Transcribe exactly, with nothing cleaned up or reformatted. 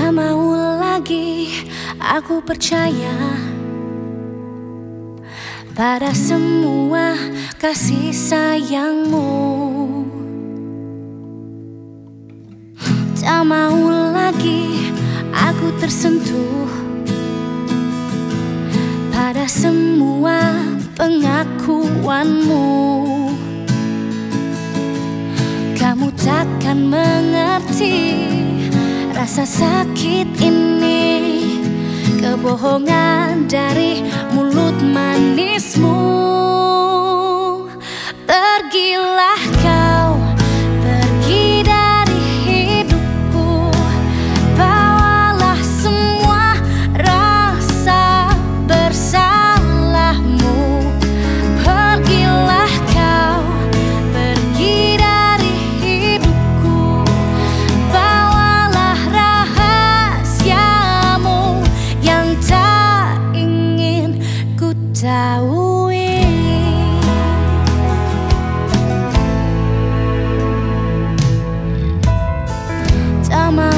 Tak mau lagi aku percaya pada semua kasih sayangmu. Tak mau lagi aku tersentuh pada semua pengakuanmu. Kamu takkan mengerti rasa sakit ini, kebohongan dari mulut manismu. Pergilah kau, pergi dari hidupku. Bawalah semua rasa bersalahmu. Pergilah kau, pergi dari hidupku. Bawalah rahasiamu yang tak ingin ku tahu. Tak